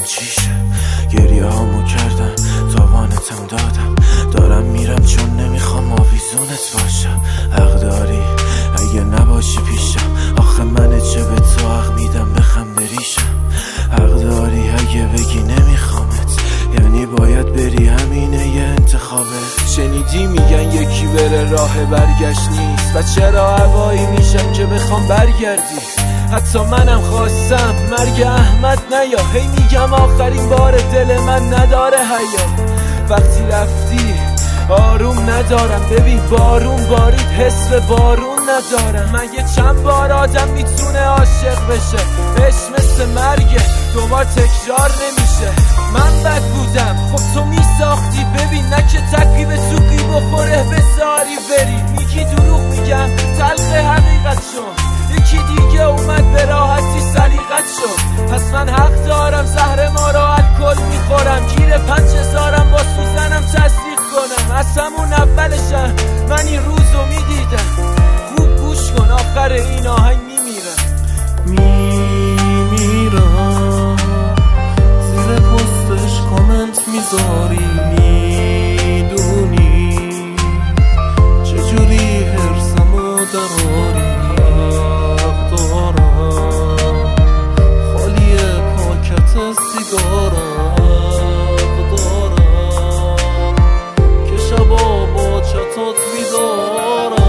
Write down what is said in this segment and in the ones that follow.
چیشه. گریه هامو کردم تاوانتم دادم، دارم میرم چون نمیخوام آویزونت باشم. حق داری اگه نباشی پیشم، آخه من چه به تو حق میدم بخم بریشم. حق داری اگه بگی نمیخوامت، یعنی باید بری، همینه یه انتخابه. شنیدی میگن یکی بره راه برگشت نیست، و چرا هوایی میشم که بخوام برگردی؟ حتی منم خواستم مرگ احمد نیا، هی میگم آخرین بار دل من نداره حیا. وقتی رفتی آروم ندارم، ببین بارون بارید حس به بارون ندارم. مگه چند بار آدم میتونه عاشق بشه؟ عشق مثل مرگه دوبار تکرار نمیشه. من بد بودم خب تو میساختی، ببین نه که تکی به سوقی بخوره بساری بری. میگی دروغ میگم تلخ حقیقت شد، یکی دیگه اومد به راحتی سلیقت شد. پس من حق دارم زهر ما را الکل میخورم، گیر 5000م با سوزنم تصدیق کنم. از همون اولشم من این روزو میدیدم. خوب گوش کن آخر این آهنگ میمیرم، زیر پستش کامنت میذاری، میدونی چجوری هرسمو دراری. حق دارم خالی پاکت سیگارم، حق دارم که شبا با چتات بیدارم.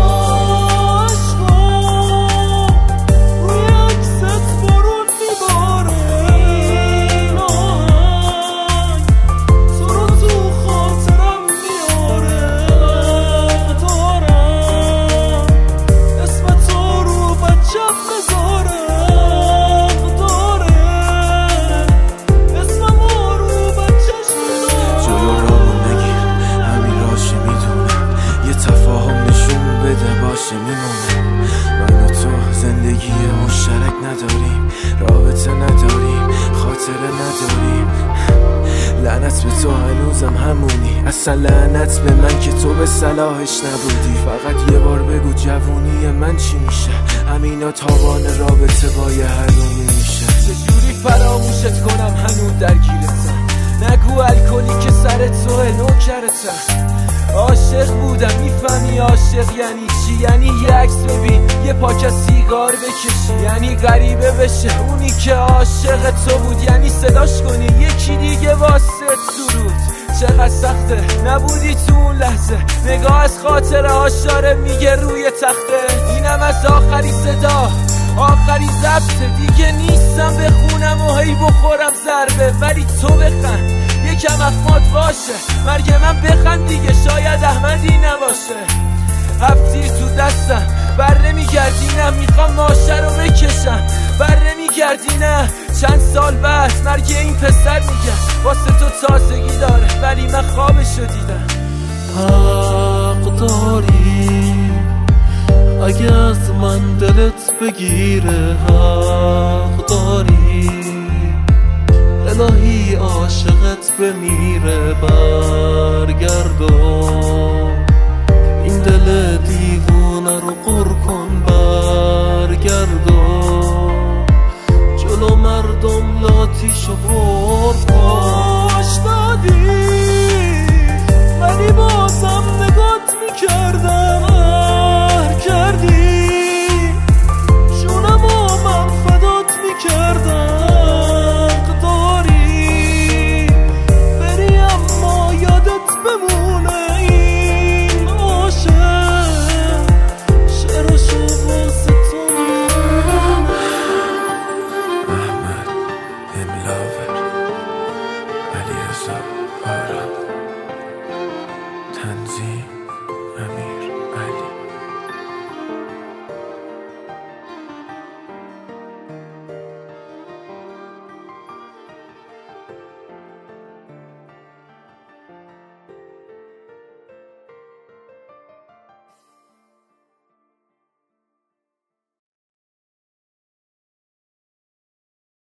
من و تو زندگی مشترک نداریم، رابطه نداریم، خاطره نداریم. لعنت به تو هنوزم همونی، اصلا لعنت به من که تو به صلاحش نبودی. فقط یه بار بگو جوونی من چی میشه؟ همینا تاوان رابطه با یه حرومی میشه. چجوری فراموشت کنم هنوز درگیرتم؟ نگو الکلی که سر توه نوکرتم. عاشق بودم میفهمی عاشق یعنی چی؟ یعنی یه عکس ببین یه پاکت سیگار بکشی، یعنی غریبه بشه اونی که عاشق تو بود، یعنی صداش کنی یکی دیگه واسه سرود. چقدر سخته نبودی تو اون لحظه، نگاه از خاطر آشاره میگه روی تخته. اینم از آخری صدا آخری ضبطه، دیگه نیستم بخونم و هی بخورم ضربه. ولی تو بخند یکم اخمات باشه، مرگ من بخند دیگه شاید احمدی نباشه. هفتی تو دستم بر نمیگردی، نه میخوام ماشه رو بکشم بر نمیگردی. نه چند سال بعد مرگ این پسر میگم واسه تو تازگی داره، ولی من خوابشو دیدم. حق داری اگه از من دلت بگیره، حق داری الهی عاشقت بمیره. برگردون این دل دیوونه رو